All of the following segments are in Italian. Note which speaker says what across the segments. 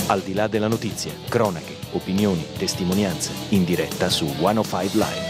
Speaker 1: Al di là della notizia, cronache, opinioni, testimonianze, in diretta su 105 Live.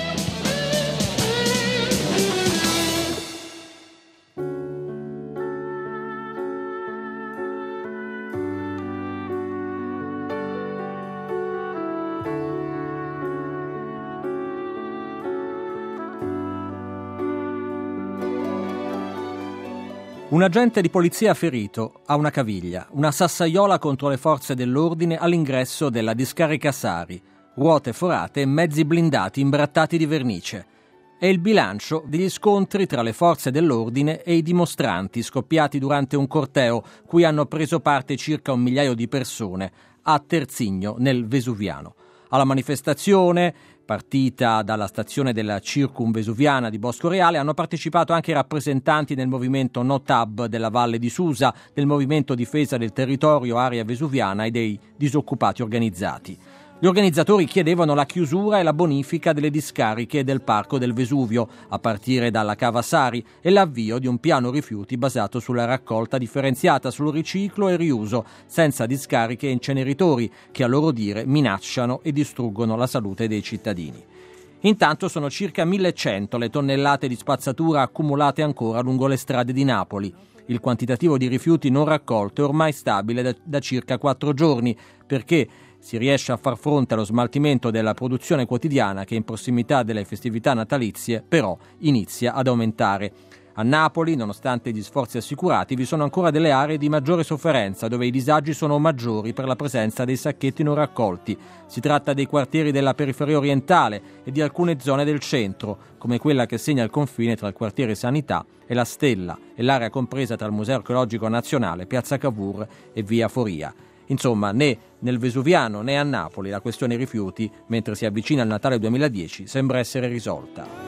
Speaker 2: Un agente di polizia ferito a una caviglia, una sassaiola contro le forze dell'ordine all'ingresso della discarica Sari, ruote forate e mezzi blindati imbrattati di vernice. È il bilancio degli scontri tra le forze dell'ordine e i dimostranti scoppiati durante un corteo cui hanno preso parte circa 1 migliaio di persone a Terzigno, nel Vesuviano. Alla manifestazione, partita dalla stazione della Circumvesuviana di Bosco Reale, hanno partecipato anche rappresentanti del movimento No Tab della Valle di Susa, del movimento Difesa del Territorio Area Vesuviana e dei disoccupati organizzati. Gli organizzatori chiedevano la chiusura e la bonifica delle discariche del Parco del Vesuvio, a partire dalla Cava Sari, e l'avvio di un piano rifiuti basato sulla raccolta differenziata, sul riciclo e riuso, senza discariche e inceneritori, che a loro dire minacciano e distruggono la salute dei cittadini. Intanto sono circa 1.100 le tonnellate di spazzatura accumulate ancora lungo le strade di Napoli. Il quantitativo di rifiuti non raccolto è ormai stabile da circa 4 giorni, perché si riesce a far fronte allo smaltimento della produzione quotidiana che in prossimità delle festività natalizie però inizia ad aumentare. A Napoli, nonostante gli sforzi assicurati, vi sono ancora delle aree di maggiore sofferenza dove i disagi sono maggiori per la presenza dei sacchetti non raccolti. Si tratta dei quartieri della periferia orientale e di alcune zone del centro, come quella che segna il confine tra il quartiere Sanità e la Stella e l'area compresa tra il Museo Archeologico Nazionale, Piazza Cavour e Via Foria. Insomma, né nel Vesuviano né a Napoli la questione rifiuti, mentre si avvicina il Natale 2010, sembra essere risolta.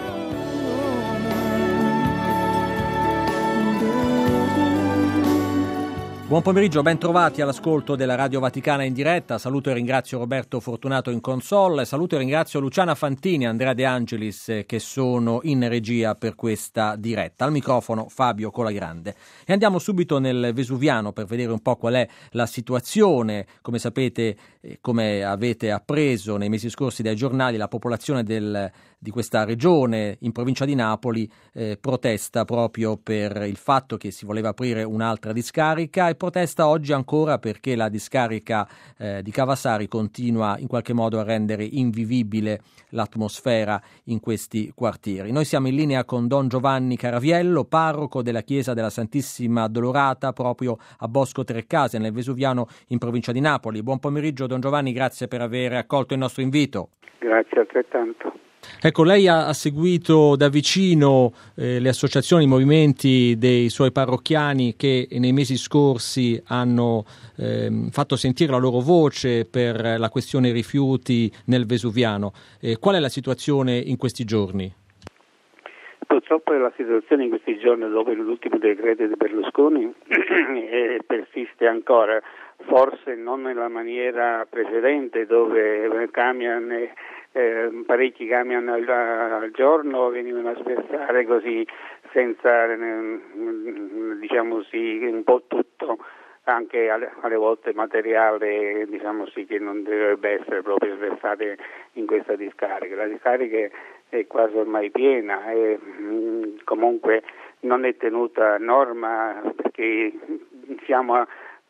Speaker 2: Buon pomeriggio, ben trovati all'ascolto della Radio Vaticana in diretta. Saluto e ringrazio Roberto Fortunato in console, saluto e ringrazio Luciana Fantini e Andrea De Angelis che sono in regia per questa diretta. Al microfono Fabio Colagrande. E andiamo subito nel Vesuviano per vedere un po' qual è la situazione. Come sapete, come avete appreso nei mesi scorsi dai giornali, la popolazione di questa regione in provincia di Napoli protesta proprio per il fatto che si voleva aprire un'altra discarica e protesta oggi ancora perché la discarica di Cava Sari continua in qualche modo a rendere invivibile l'atmosfera in questi quartieri. Noi siamo in linea con Don Giovanni Caraviello, parroco della chiesa della Santissima Addolorata proprio a Bosco Trecase nel Vesuviano in provincia di Napoli. Buon pomeriggio Don Giovanni, grazie per aver accolto il nostro invito.
Speaker 3: Grazie altrettanto.
Speaker 2: Ecco, lei ha seguito da vicino le associazioni, i movimenti dei suoi parrocchiani che nei mesi scorsi hanno fatto sentire la loro voce per la questione rifiuti nel Vesuviano. Qual è la situazione in questi giorni?
Speaker 3: Purtroppo la situazione in questi giorni, dopo l'ultimo decreto di Berlusconi, persiste ancora, forse non nella maniera precedente dove parecchi camion al giorno venivano a sversare così senza un po' tutto, anche alle volte materiale che non dovrebbe essere proprio sversate in questa discarica. La discarica è quasi ormai piena e comunque non è tenuta a norma perché siamo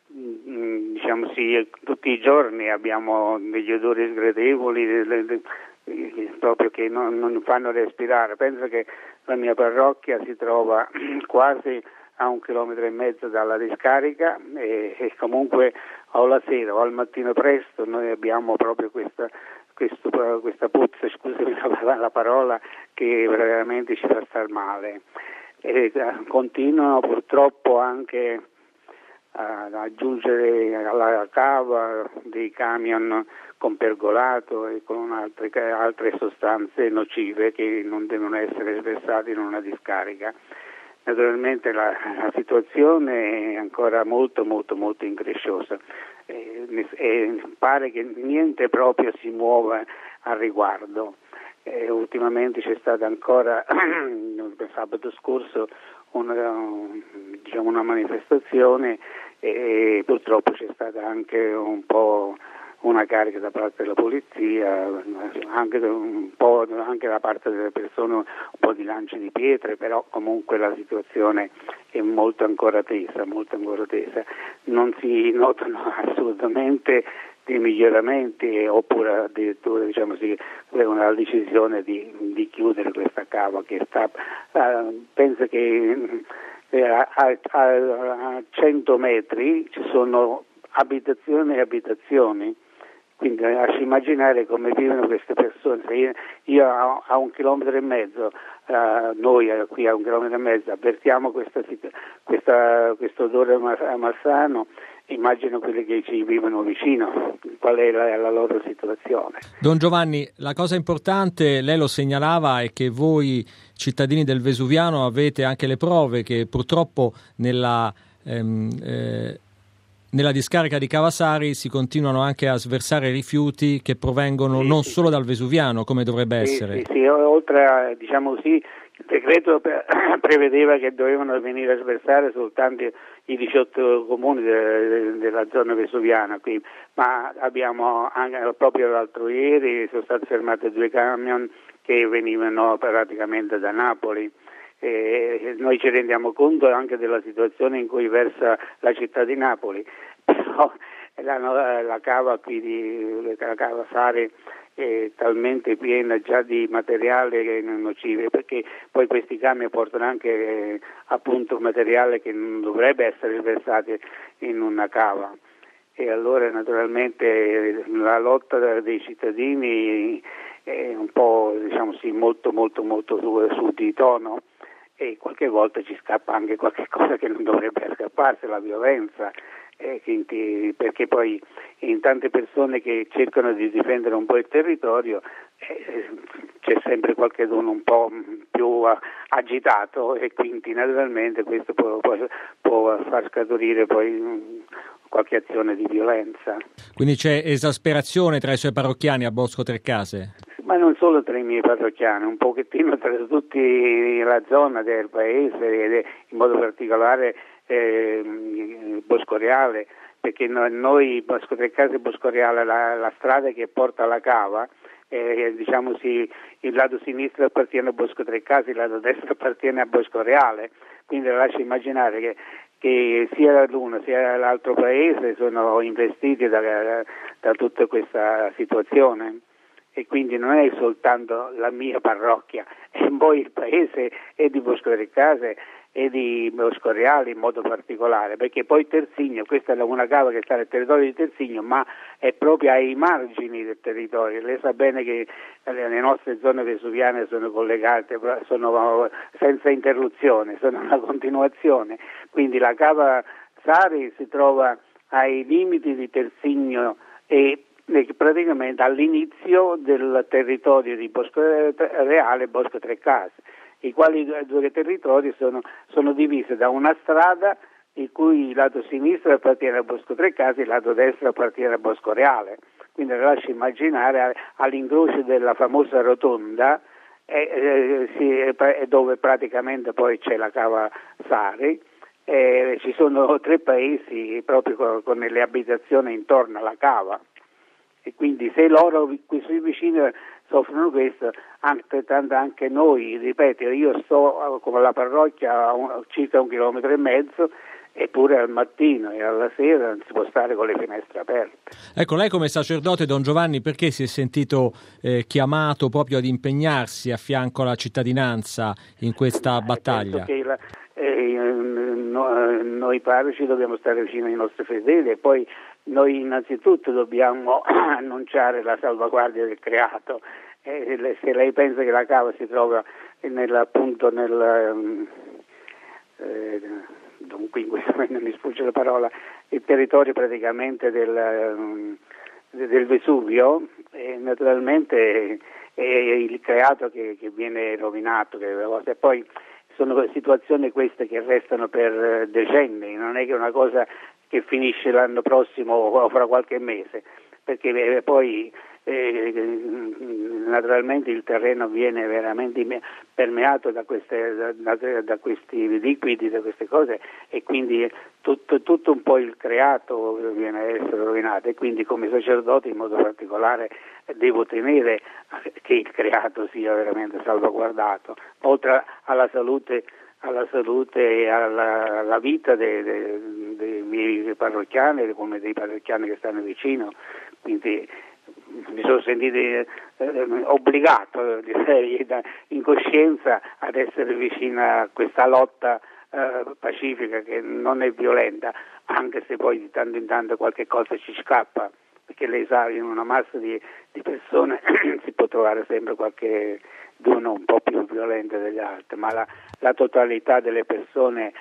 Speaker 3: tutti i giorni abbiamo degli odori sgradevoli proprio che non fanno respirare. Penso che la mia parrocchia si trova quasi a 1,5 chilometri dalla discarica e comunque o la sera o al mattino presto noi abbiamo proprio questa puzza, scusami la parola, che veramente ci fa star male. E continuano purtroppo anche ad aggiungere alla cava dei camion con pergolato e con altre sostanze nocive che non devono essere sversate in una discarica. Naturalmente la situazione è ancora molto molto molto incresciosa e pare che niente proprio si muova al riguardo. Ultimamente c'è stata ancora sabato scorso una manifestazione e purtroppo c'è stata anche un po' una carica da parte della polizia, anche da parte delle persone, un po' di lanci di pietre, però comunque la situazione è molto ancora tesa. Non si notano assolutamente dei miglioramenti, oppure addirittura una decisione di chiudere questa cava che penso che a 100 metri ci sono abitazioni e abitazioni. Quindi lasci immaginare come vivono queste persone. Se io a 1,5 chilometri, noi qui a 1,5 chilometri avvertiamo questo odore malsano, immagino quelli che ci vivono vicino, qual è la loro situazione.
Speaker 2: Don Giovanni, la cosa importante, lei lo segnalava, è che voi cittadini del Vesuviano avete anche le prove che purtroppo nella discarica di Cava Sari si continuano anche a sversare rifiuti che provengono non solo dal Vesuviano, come dovrebbe essere.
Speaker 3: Sì, oltre a, il decreto prevedeva che dovevano venire a sversare soltanto i 18 comuni della zona vesuviana qui, ma abbiamo anche proprio l'altro ieri sono stati fermati 2 camion che venivano praticamente da Napoli. Noi ci rendiamo conto anche della situazione in cui versa la città di Napoli, però la cava qui la Cava Sari è talmente piena già di materiale nocivo, perché poi questi camion portano anche appunto materiale che non dovrebbe essere versato in una cava, e allora naturalmente la lotta dei cittadini è un po' molto su di tono, e qualche volta ci scappa anche qualche cosa che non dovrebbe scapparsi, la violenza, perché poi in tante persone che cercano di difendere un po' il territorio c'è sempre qualcuno un po' più agitato, e quindi naturalmente questo può far scaturire poi qualche azione di violenza.
Speaker 2: Quindi c'è esasperazione tra i suoi parrocchiani a Bosco Trecase?
Speaker 3: Ma non solo tra i miei parrocchiani, un pochettino tra tutti la zona del paese, ed in modo particolare Boscoreale, perché noi Bosco Trecase e Boscoreale, la strada che porta alla cava, il lato sinistro appartiene a Bosco Trecase, il lato destro appartiene a Boscoreale, quindi lascio immaginare che sia l'uno sia l'altro paese sono investiti da tutta questa situazione. E quindi non è soltanto la mia parrocchia, e poi il paese è di Bosco Trecase e di Boscoreale in modo particolare, perché poi Terzigno, questa è una cava che sta nel territorio di Terzigno, ma è proprio ai margini del territorio. Lei sa bene che le nostre zone vesuviane sono collegate, sono senza interruzione, sono una continuazione, quindi la Cava Sari si trova ai limiti di Terzigno e praticamente all'inizio del territorio di Boscoreale e Bosco Trecase, i quali due territori sono divisi da una strada il cui lato sinistro appartiene a Bosco Trecase e il lato destro appartiene a Boscoreale. Quindi lascio immaginare all'incrocio della famosa rotonda dove praticamente poi c'è la Cava Sari. Ci sono 3 paesi proprio con le abitazioni intorno alla cava, e quindi se loro qui vicini soffrono questo, altrettanto anche noi, ripeto, io sto come la parrocchia a circa 1,5 chilometri, eppure al mattino e alla sera non si può stare con le finestre aperte.
Speaker 2: Ecco, lei come sacerdote, Don Giovanni, perché si è sentito chiamato proprio ad impegnarsi a fianco alla cittadinanza in questa battaglia?
Speaker 3: Penso che noi parroci dobbiamo stare vicino ai nostri fedeli, e poi noi innanzitutto dobbiamo annunciare la salvaguardia del creato. Se lei pensa che la cava si trova dunque in questo momento mi sfugge la parola, il territorio praticamente del Vesuvio, e naturalmente è il creato che viene rovinato, e poi sono situazioni queste che restano per decenni, non è che una cosa che finisce l'anno prossimo o fra qualche mese, perché poi naturalmente il terreno viene veramente permeato da questi liquidi, da queste cose, e quindi tutto un po' il creato viene a essere rovinato, e quindi come sacerdote in modo particolare devo tenere che il creato sia veramente salvaguardato, oltre alla salute e alla vita dei miei parrocchiani, come dei parrocchiani che stanno vicino. Quindi mi sono sentito obbligato, direi, in coscienza ad essere vicino a questa lotta pacifica, che non è violenta, anche se poi di tanto in tanto qualche cosa ci scappa, perché lei sa, in una massa di persone si può trovare sempre qualche uno un po' più violento degli altri, ma la totalità delle persone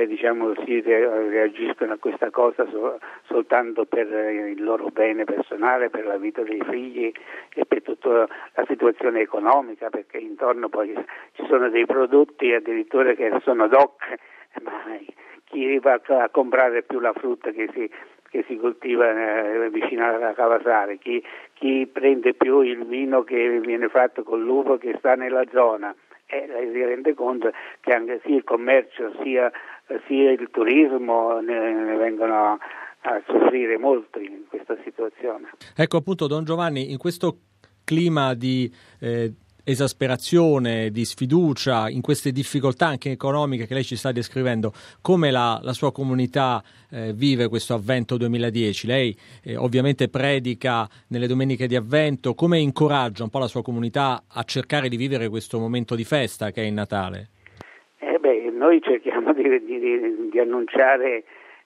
Speaker 3: reagiscono a questa cosa soltanto per il loro bene personale, per la vita dei figli e per tutta la situazione economica, perché intorno poi ci sono dei prodotti addirittura che sono DOC, ma chi va a comprare più la frutta che si coltiva vicino alla Cavasare, chi prende più il vino che viene fatto con l'uva che sta nella zona, lei si rende conto che anche sia il commercio sia il turismo ne vengono a soffrire molto in questa situazione.
Speaker 2: Ecco appunto, Don Giovanni, in questo clima di esasperazione, di sfiducia, in queste difficoltà anche economiche che lei ci sta descrivendo, come la sua comunità vive questo Avvento 2010? Lei ovviamente predica nelle domeniche di Avvento, come incoraggia un po' la sua comunità a cercare di vivere questo momento di festa che è il Natale?
Speaker 3: Noi cerchiamo di annunciare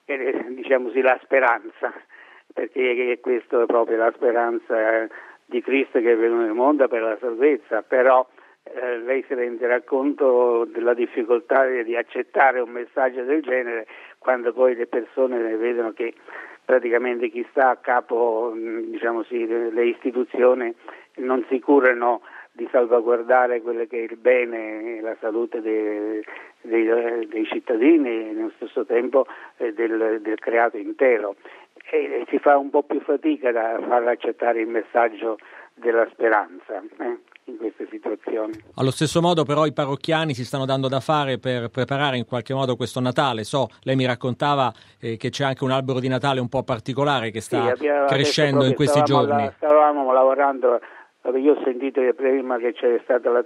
Speaker 3: la speranza, perché questa è proprio la speranza di Cristo che è venuto nel mondo per la salvezza, però lei si renderà conto della difficoltà di accettare un messaggio del genere quando poi le persone vedono che praticamente chi sta a capo, le istituzioni non si curano di salvaguardare quello che è il bene e la salute dei cittadini e nello stesso tempo del creato intero, e si fa un po' più fatica da far accettare il messaggio della speranza in queste situazioni.
Speaker 2: Allo stesso modo però i parrocchiani si stanno dando da fare per preparare in qualche modo questo Natale. Lei mi raccontava che c'è anche un albero di Natale un po' particolare che sta crescendo in questi giorni.
Speaker 3: Stavamo lavorando. Io ho sentito prima che c'è stato il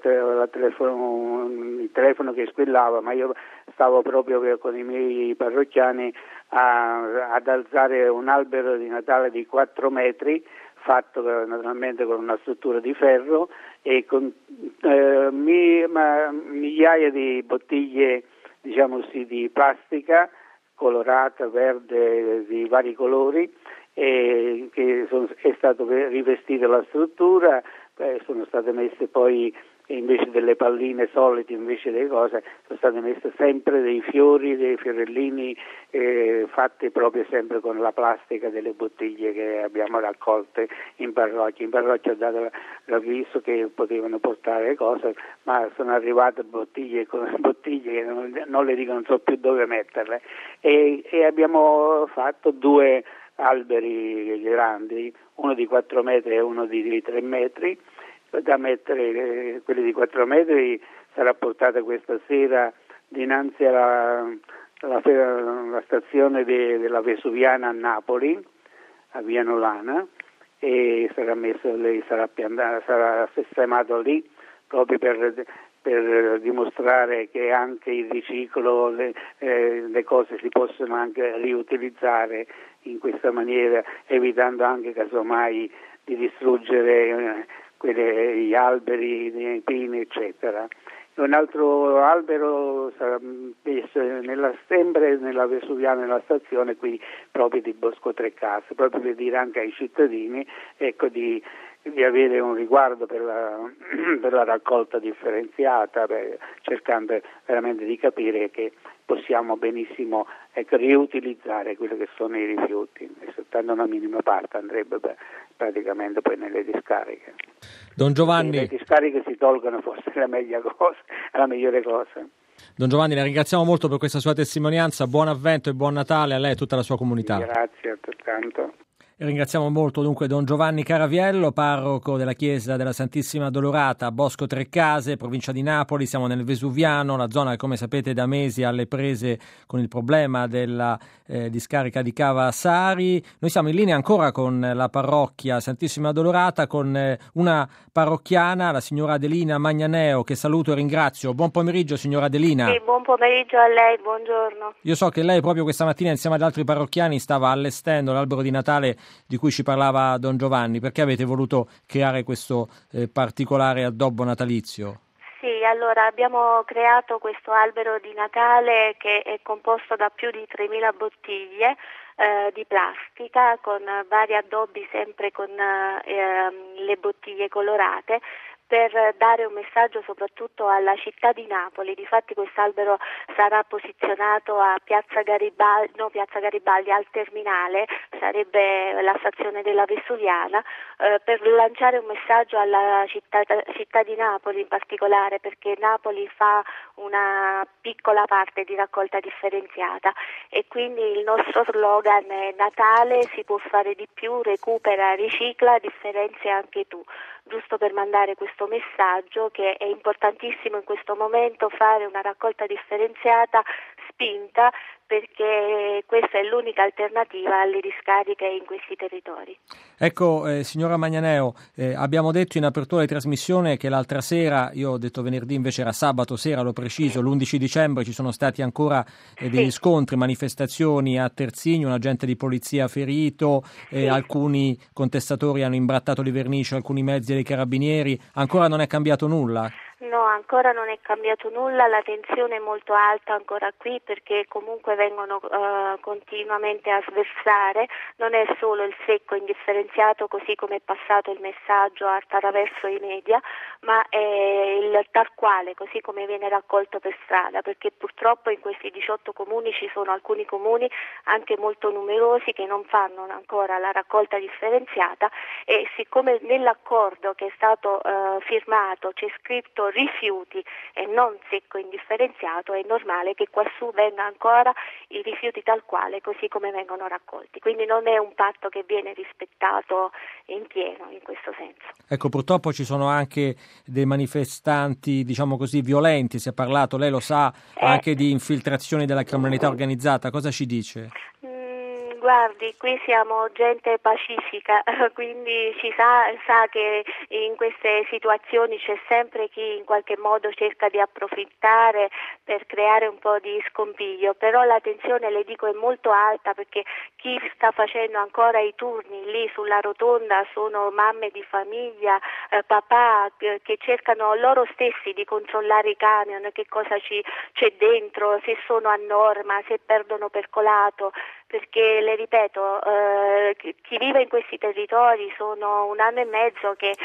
Speaker 3: telefono che squillava, ma io stavo proprio con i miei parrocchiani ad alzare un albero di Natale di 4 metri, fatto naturalmente con una struttura di ferro e con migliaia di bottiglie, di plastica colorata, verde, di vari colori, che è stato rivestita la struttura, sono state messe poi, invece delle palline solite, invece delle cose, sono state messe sempre dei fiori, dei fiorellini fatti proprio sempre con la plastica delle bottiglie che abbiamo raccolte in parrocchia. In parrocchia ho dato l'avviso che potevano portare cose, ma sono arrivate bottiglie che non le dico, non so più dove metterle, e abbiamo fatto 2 alberi grandi, uno di 4 metri e uno di 3 metri, da mettere. Quelli di 4 metri sarà portata questa sera dinanzi alla stazione della Vesuviana a Napoli, a Via Nolana, e sarà sistemato lì proprio per dimostrare che anche il riciclo, le cose si possono anche riutilizzare in questa maniera, evitando anche casomai di distruggere gli alberi, i pini, eccetera. Un altro albero sarà messo sempre nella Vesuviana, nella stazione qui proprio di Bosco Trecase, proprio per dire anche ai cittadini, di avere un riguardo per la raccolta differenziata, cercando veramente di capire che possiamo benissimo riutilizzare quello che sono i rifiuti, e soltanto una minima parte andrebbe praticamente poi nelle discariche.
Speaker 2: Don Giovanni,
Speaker 3: le discariche si tolgono, forse è la migliore cosa.
Speaker 2: Don Giovanni, la ringraziamo molto per questa sua testimonianza. Buon Avvento e buon Natale a lei e a tutta la sua comunità.
Speaker 3: Grazie altrettanto.
Speaker 2: Ringraziamo molto dunque Don Giovanni Caraviello, parroco della chiesa della Santissima Addolorata a Bosco Trecase, provincia di Napoli. Siamo nel Vesuviano, la zona che come sapete da mesi è alle prese con il problema della discarica di Cava Sari. Noi siamo in linea ancora con la parrocchia Santissima Addolorata, con una parrocchiana, la signora Adelina Magnaneo, che saluto e ringrazio. Buon pomeriggio signora Adelina.
Speaker 4: Sì, buon pomeriggio a lei, buongiorno.
Speaker 2: Io so che lei proprio questa mattina insieme ad altri parrocchiani stava allestendo l'albero di Natale di cui ci parlava Don Giovanni. Perché avete voluto creare questo particolare addobbo natalizio?
Speaker 4: Sì, allora abbiamo creato questo albero di Natale che è composto da più di 3.000 bottiglie di plastica con vari addobbi, sempre con le bottiglie colorate, per dare un messaggio soprattutto alla città di Napoli. Difatti quest'albero sarà posizionato a Piazza Garibaldi, al terminale, sarebbe la stazione della Vesuviana, per lanciare un messaggio alla città di Napoli in particolare, perché Napoli fa una piccola parte di raccolta differenziata e quindi il nostro slogan è: Natale si può fare di più, recupera, ricicla, differenzia anche tu. Giusto per mandare questo messaggio che è importantissimo in questo momento fare una raccolta differenziata spinta, perché questa è l'unica alternativa alle discariche in questi territori.
Speaker 2: Ecco, signora Magnaneo, abbiamo detto in apertura di trasmissione che l'altra sera, io ho detto venerdì, invece era sabato sera, l'ho preciso, l'11 dicembre ci sono stati ancora degli scontri, manifestazioni a Terzigno, un agente di polizia ferito, alcuni contestatori hanno imbrattato di vernice alcuni mezzi dei carabinieri. Ancora non è cambiato nulla?
Speaker 4: No, ancora non è cambiato nulla, la tensione è molto alta ancora qui, perché comunque vengono continuamente a sversare. Non è solo il secco indifferenziato, così come è passato il messaggio attraverso i media, ma è il tal quale, così come viene raccolto per strada, perché purtroppo in questi 18 comuni ci sono alcuni comuni anche molto numerosi che non fanno ancora la raccolta differenziata, e siccome nell'accordo che è stato firmato c'è scritto rifiuti e non secco indifferenziato, è normale che quassù venga ancora i rifiuti tal quale, così come vengono raccolti. Quindi non è un patto che viene rispettato in pieno in questo senso.
Speaker 2: Ecco, purtroppo ci sono anche dei manifestanti, diciamo così, violenti. Si è parlato, lei lo sa, anche di infiltrazioni della criminalità organizzata. Cosa ci dice?
Speaker 4: Guardi, qui siamo gente pacifica, quindi si sa che in queste situazioni c'è sempre chi in qualche modo cerca di approfittare per creare un po' di scompiglio, però la tensione, le dico, è molto alta, perché chi sta facendo ancora i turni lì sulla rotonda sono mamme di famiglia, papà che cercano loro stessi di controllare i camion, che cosa c'è dentro, se sono a norma, se perdono percolato, perché le ripeto, chi vive in questi territori sono 1 anno e mezzo che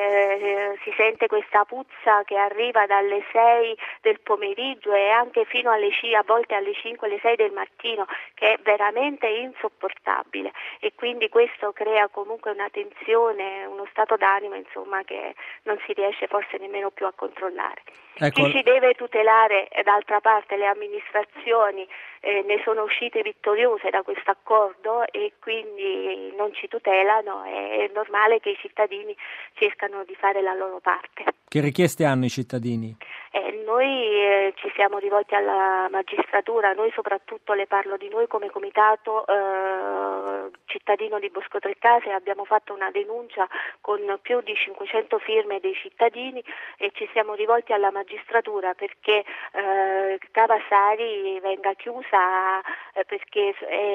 Speaker 4: si sente questa puzza che arriva dalle 6 del pomeriggio e anche fino a volte alle 5, alle 6 del mattino, che è veramente insopportabile, e quindi questo crea comunque una tensione, uno stato d'animo, insomma, che non si riesce forse nemmeno più a controllare.
Speaker 2: Ecco.
Speaker 4: Chi si deve tutelare, d'altra parte le amministrazioni ne sono uscite vittoriose da questo accordo e quindi non ci tutelano, è normale che i cittadini cercano di fare la loro parte.
Speaker 2: Che richieste hanno i cittadini?
Speaker 4: Noi ci siamo rivolti alla magistratura, noi soprattutto, le parlo di noi come comitato cittadino di Bosco Trecase, abbiamo fatto una denuncia con più di 500 firme dei cittadini e ci siamo rivolti alla magistratura perché Cava Sari venga chiusa, perché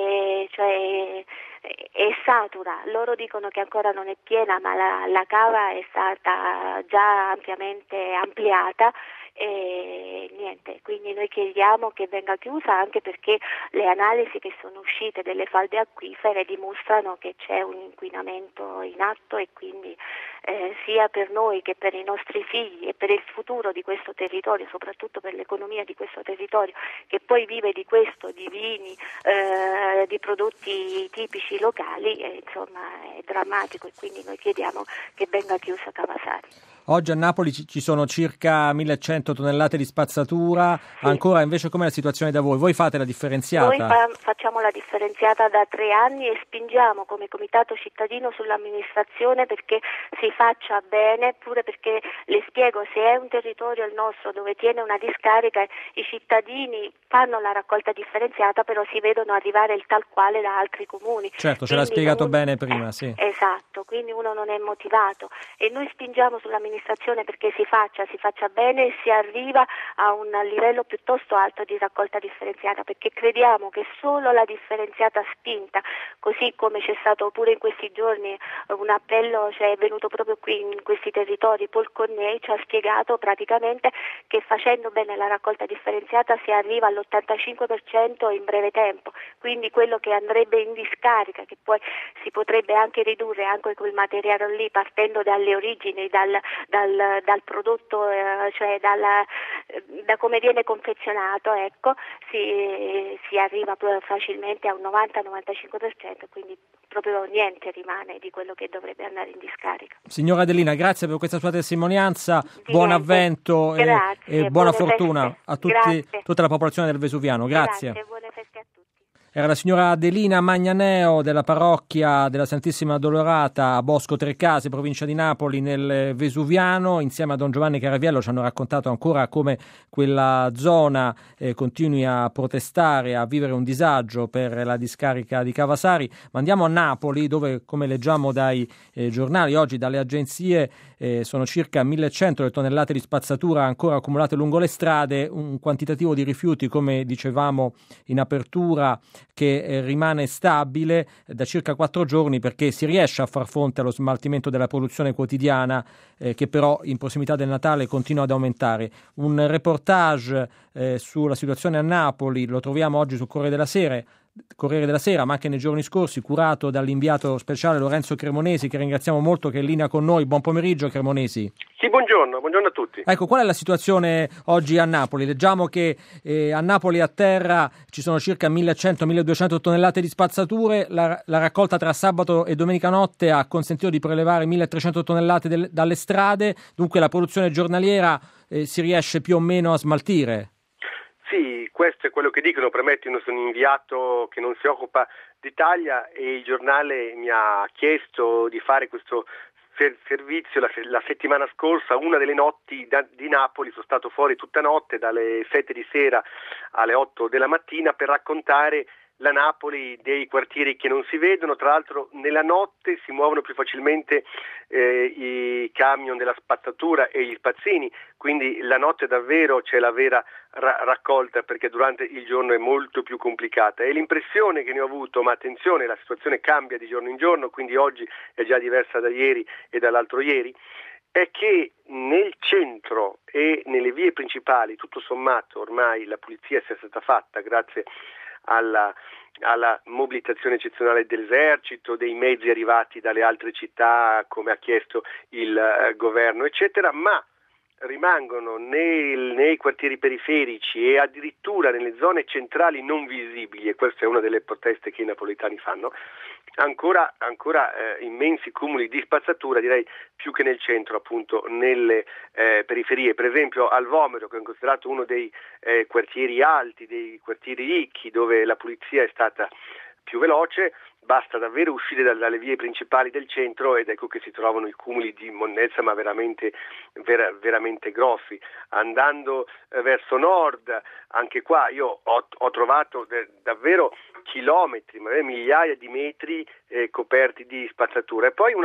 Speaker 4: è satura. Loro dicono che ancora non è piena, ma la cava è stata già ampiamente ampliata e niente, quindi noi chiediamo che venga chiusa, anche perché le analisi che sono uscite delle falde acquifere dimostrano che c'è un inquinamento in atto e quindi sia per noi che per i nostri figli e per il futuro di questo territorio, soprattutto per l'economia di questo territorio che poi vive di questo, di vini, di prodotti tipici locali, insomma è drammatico, e quindi noi chiediamo che venga chiusa Cava Sari.
Speaker 2: Oggi a Napoli ci sono circa 1100 tonnellate di spazzatura, sì. Ancora invece com'è la situazione da voi? Voi fate la differenziata?
Speaker 4: Noi facciamo la differenziata da 3 anni e spingiamo come comitato cittadino sull'amministrazione perché si faccia bene, pure perché le spiego, se è un territorio il nostro dove tiene una discarica, i cittadini fanno la raccolta differenziata però si vedono arrivare il tal quale da altri comuni.
Speaker 2: Certo, ce l'ha spiegato bene prima, sì.
Speaker 4: Esatto, quindi uno non è motivato e noi spingiamo sull'amministrazione perché si faccia bene e si arriva a un livello piuttosto alto di raccolta differenziata, perché crediamo che solo la differenziata spinta, così come c'è stato pure in questi giorni un appello, è venuto proprio qui in questi territori, Paul Cornei ci ha spiegato praticamente che facendo bene la raccolta differenziata si arriva all'85% in breve tempo, quindi quello che andrebbe in discarica, che poi si potrebbe anche ridurre anche quel materiale lì partendo dalle origini, dal prodotto, cioè da come viene confezionato, ecco, si arriva facilmente a un 90-95%, quindi proprio niente rimane di quello che dovrebbe andare in discarica.
Speaker 2: Signora Adelina, grazie per questa sua testimonianza, buon avvento e buona fortuna feste. A tutti, tutta la popolazione del Vesuviano. Grazie.
Speaker 4: Buone feste a tutti.
Speaker 2: Era la signora Adelina Magnaneo della parrocchia della Santissima Addolorata a Bosco Trecase, provincia di Napoli, nel Vesuviano. Insieme a Don Giovanni Caraviello ci hanno raccontato ancora come quella zona continui a protestare, a vivere un disagio per la discarica di Cavasari. Ma andiamo a Napoli, dove, come leggiamo dai giornali oggi, dalle agenzie, sono circa 1100 le tonnellate di spazzatura ancora accumulate lungo le strade, un quantitativo di rifiuti, come dicevamo in apertura, che rimane stabile da circa 4 giorni perché si riesce a far fronte allo smaltimento della produzione quotidiana che però in prossimità del Natale continua ad aumentare. Un reportage sulla situazione a Napoli lo troviamo oggi sul Corriere della Sera, ma anche nei giorni scorsi, curato dall'inviato speciale Lorenzo Cremonesi, che ringraziamo molto, che è in linea con noi. Buon pomeriggio, Cremonesi.
Speaker 5: Sì, buongiorno a tutti.
Speaker 2: Ecco, qual è la situazione oggi a Napoli? Leggiamo che a Napoli a terra ci sono circa 1100-1200 tonnellate di spazzature, la raccolta tra sabato e domenica notte ha consentito di prelevare 1300 tonnellate dalle strade, dunque la produzione giornaliera si riesce più o meno a smaltire.
Speaker 5: Sì, questo è quello che dicono, premetto, io sono un inviato che non si occupa d'Italia e il giornale mi ha chiesto di fare questo servizio la settimana scorsa. Una delle notti di Napoli sono stato fuori tutta notte dalle 7 di sera alle 8 della mattina per raccontare la Napoli dei quartieri che non si vedono. Tra l'altro nella notte si muovono più facilmente i camion della spazzatura e gli spazzini, quindi la notte davvero c'è la vera raccolta, perché durante il giorno è molto più complicata. E l'impressione che ne ho avuto, ma attenzione, la situazione cambia di giorno in giorno, quindi oggi è già diversa da ieri e dall'altro ieri, è che nel centro e nelle vie principali, tutto sommato, ormai la pulizia sia stata fatta grazie alla mobilitazione eccezionale dell'esercito, dei mezzi arrivati dalle altre città come ha chiesto il governo, eccetera, ma rimangono nei quartieri periferici e addirittura nelle zone centrali non visibili, e questa è una delle proteste che i napoletani fanno, ancora immensi cumuli di spazzatura, direi più che nel centro, appunto nelle periferie. Per esempio al Vomero, che è considerato uno dei quartieri alti, dei quartieri ricchi, dove la pulizia è stata più veloce, basta davvero uscire dalle vie principali del centro ed ecco che si trovano i cumuli di immondezza, ma veramente grossi. Andando verso nord, anche qua io ho trovato davvero chilometri, magari migliaia di metri coperti di spazzatura, e poi una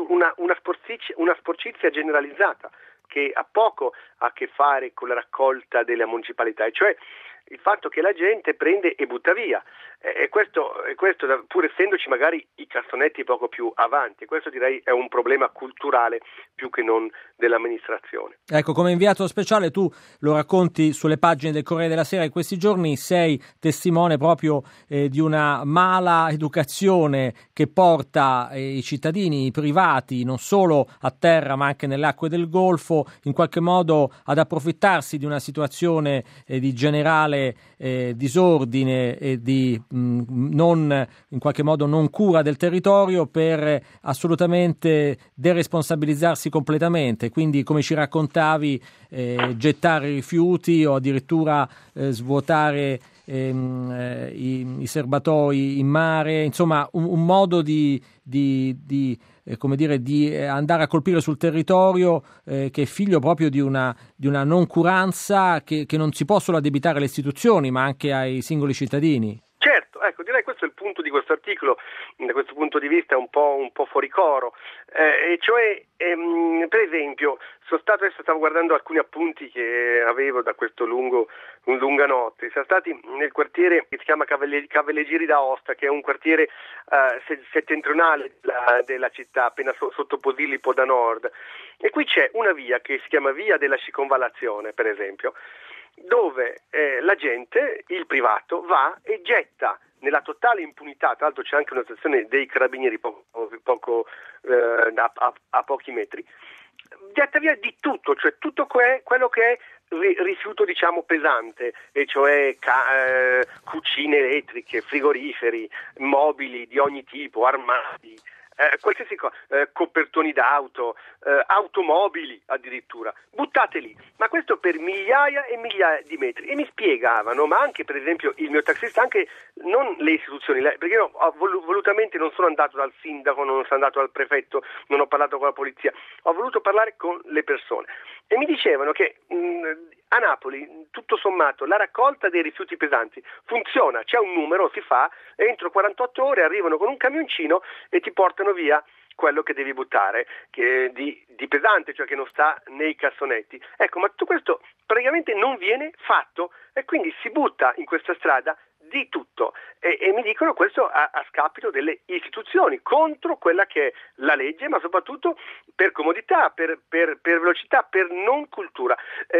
Speaker 5: sporcizia generalizzata che ha poco a che fare con la raccolta della municipalità, e cioè il fatto che la gente prende e butta via, e questo pur essendoci magari i cassonetti poco più avanti. Questo direi è un problema culturale più che non dell'amministrazione.
Speaker 2: Ecco, come inviato speciale tu lo racconti sulle pagine del Corriere della Sera in questi giorni, sei testimone proprio di una mala educazione che porta i cittadini, i privati, non solo a terra ma anche nelle acque del Golfo, in qualche modo ad approfittarsi di una situazione di generale creare disordine e di non, in qualche modo, non cura del territorio per assolutamente deresponsabilizzarsi completamente. Quindi, come ci raccontavi, gettare rifiuti o addirittura svuotare i serbatoi in mare, insomma un modo di andare a colpire sul territorio che è figlio proprio di una noncuranza che non si può solo addebitare alle istituzioni ma anche ai singoli cittadini.
Speaker 5: Certo, ecco, direi questo è il punto di questo articolo, da questo punto di vista è un po' fuori coro, e cioè, per esempio, stavo guardando alcuni appunti che avevo da questo lunga notte, siamo stati nel quartiere che si chiama Cavalleggeri d'Aosta, che è un quartiere settentrionale della città, appena sotto Posillipo da nord, e qui c'è una via che si chiama Via della Circonvallazione, per esempio, dove la gente, il privato, va e getta nella totale impunità. Tra l'altro c'è anche una stazione dei carabinieri a pochi metri, getta via di tutto, cioè tutto quello che è rifiuto, diciamo, pesante, e cioè cucine elettriche, frigoriferi, mobili di ogni tipo, armadi, qualsiasi cosa, copertoni d'auto, automobili addirittura, buttate lì, ma questo per migliaia e migliaia di metri. E mi spiegavano, ma anche per esempio il mio taxista, anche non le istituzioni, perché io volutamente non sono andato dal sindaco, non sono andato dal prefetto, non ho parlato con la polizia, ho voluto parlare con le persone e mi dicevano che a Napoli, tutto sommato, la raccolta dei rifiuti pesanti funziona, c'è un numero, si fa, e entro 48 ore arrivano con un camioncino e ti portano via quello che devi buttare, che di pesante, cioè che non sta nei cassonetti. Ecco, ma tutto questo praticamente non viene fatto e quindi si butta in questa strada di tutto e mi dicono questo a scapito delle istituzioni, contro quella che è la legge, ma soprattutto per comodità, per velocità, per non cultura.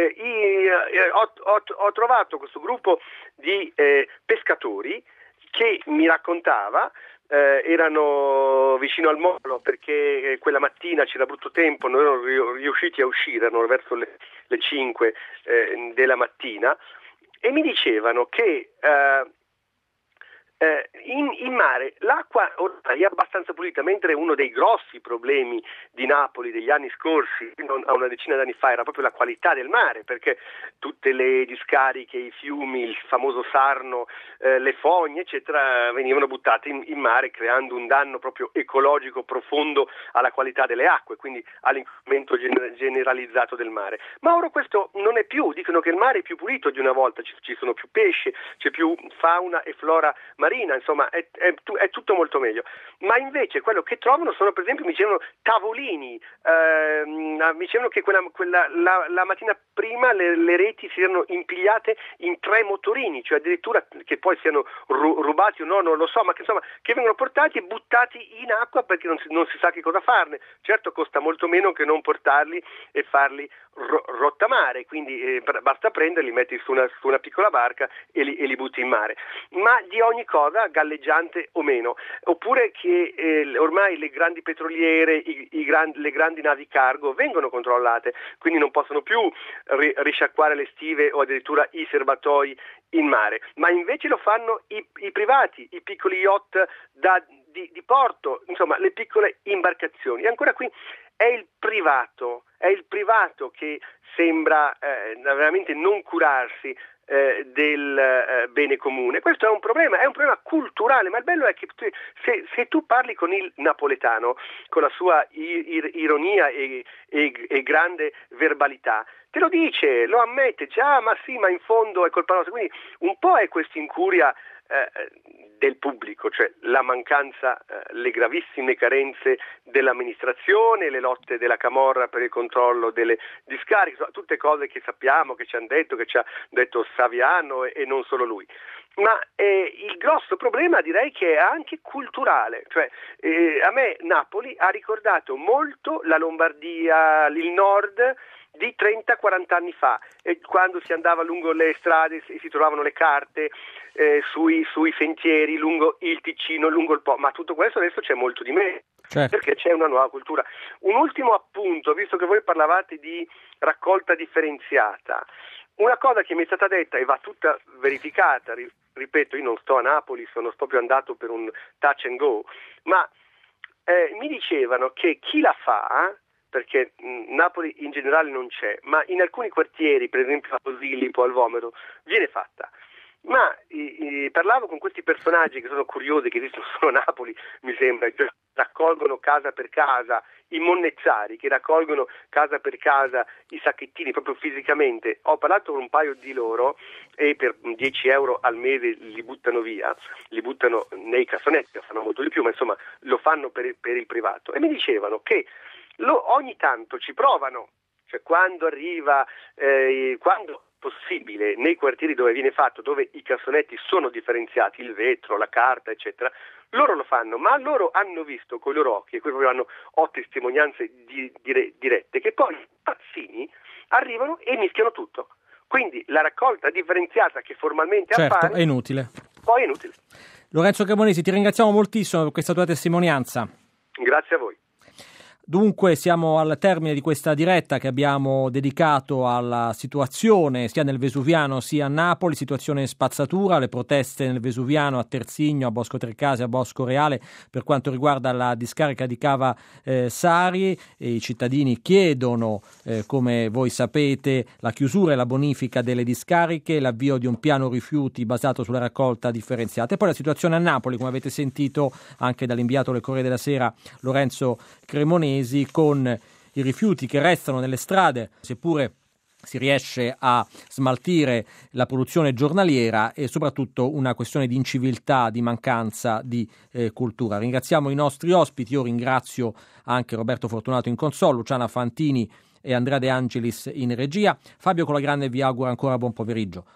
Speaker 5: Ho trovato questo gruppo di pescatori che mi raccontava, erano vicino al molo perché quella mattina c'era brutto tempo, non erano riusciti a uscire, erano verso le 5 della mattina, e mi dicevano che in mare l'acqua ormai è abbastanza pulita, mentre uno dei grossi problemi di Napoli degli anni scorsi, a una decina d'anni fa, era proprio la qualità del mare, perché tutte le discariche, i fiumi, il famoso Sarno, le fogne eccetera venivano buttate in mare, creando un danno proprio ecologico profondo alla qualità delle acque, quindi all'inquinamento generalizzato del mare. Ma ora questo non è più, dicono che il mare è più pulito di una volta, ci sono più pesci, c'è più fauna e flora marina, insomma è tutto molto meglio. Ma invece quello che trovano sono, per esempio, mi dicevano tavolini, mi dicevano che la mattina prima le reti si erano impigliate in 3 motorini, cioè addirittura che poi siano rubati o no, non lo so, ma che insomma che vengono portati e buttati in acqua perché non si sa che cosa farne. Certo costa molto meno che non portarli e farli rottamare, quindi basta prenderli, metti su una piccola barca e li butti in mare. Ma di ogni cosa, galleggiante o meno, oppure che ormai le grandi petroliere, le grandi navi cargo vengono controllate, quindi non possono più risciacquare le stive o addirittura i serbatoi in mare, ma invece lo fanno i privati, i piccoli yacht di porto, insomma le piccole imbarcazioni. E ancora qui è il privato che sembra veramente non curarsi del bene comune. Questo è un problema culturale, ma il bello è che se tu parli con il napoletano, con la sua ironia e grande verbalità, te lo dice, lo ammette, ma sì, ma in fondo è colpa nostra. Quindi un po' è questa incuria del pubblico, cioè la mancanza, le gravissime carenze dell'amministrazione, le lotte della Camorra per il controllo delle discariche, tutte cose che sappiamo, che ci hanno detto, che ci ha detto Saviano e non solo lui. Ma il grosso problema direi che è anche culturale, cioè a me Napoli ha ricordato molto la Lombardia, il nord di 30-40 anni fa, quando si andava lungo le strade e si trovavano le carte sui sentieri, lungo il Ticino, lungo il Po, ma tutto questo adesso c'è molto di meno. Certo. Perché c'è una nuova cultura. Un ultimo appunto, visto che voi parlavate di raccolta differenziata, Una cosa che mi è stata detta e va tutta verificata, ripeto, io non sto a Napoli, sono proprio andato per un touch and go, ma mi dicevano che chi la fa, perché Napoli in generale non c'è, ma in alcuni quartieri, per esempio a Posillipo, al Vomero, viene fatta. Ma parlavo con questi personaggi che sono curiosi, che esistono solo a Napoli, mi sembra, cioè raccolgono casa per casa i monnezzari, che raccolgono casa per casa i sacchettini proprio fisicamente. Ho parlato con un paio di loro e per 10 euro al mese li buttano via, li buttano nei cassonetti, fanno molto di più, ma insomma lo fanno per il privato. E mi dicevano che ogni tanto ci provano, cioè quando arriva, quando possibile, nei quartieri dove viene fatto, dove i cassonetti sono differenziati, il vetro, la carta, eccetera, loro lo fanno, ma loro hanno visto con i loro occhi, e qui proprio ho testimonianze dirette, che poi i pazzini arrivano e mischiano tutto. Quindi la raccolta differenziata che formalmente appare
Speaker 2: è inutile.
Speaker 5: Poi è inutile.
Speaker 2: Lorenzo Cremonesi, ti ringraziamo moltissimo per questa tua testimonianza.
Speaker 5: Grazie a voi.
Speaker 2: Dunque siamo al termine di questa diretta che abbiamo dedicato alla situazione sia nel Vesuviano sia a Napoli, situazione spazzatura, le proteste nel Vesuviano, a Terzigno, a Bosco Trecase, a Bosco Reale per quanto riguarda la discarica di Cava Sari. I cittadini chiedono, come voi sapete, la chiusura e la bonifica delle discariche, l'avvio di un piano rifiuti basato sulla raccolta differenziata. E poi la situazione a Napoli, come avete sentito anche dall'inviato del Corriere della Sera Lorenzo Cremonesi, con i rifiuti che restano nelle strade, seppure si riesce a smaltire la produzione giornaliera, e soprattutto una questione di inciviltà, di mancanza di cultura. Ringraziamo i nostri ospiti, io ringrazio anche Roberto Fortunato in console, Luciana Fantini e Andrea De Angelis in regia. Fabio Colagrande vi augura ancora buon pomeriggio.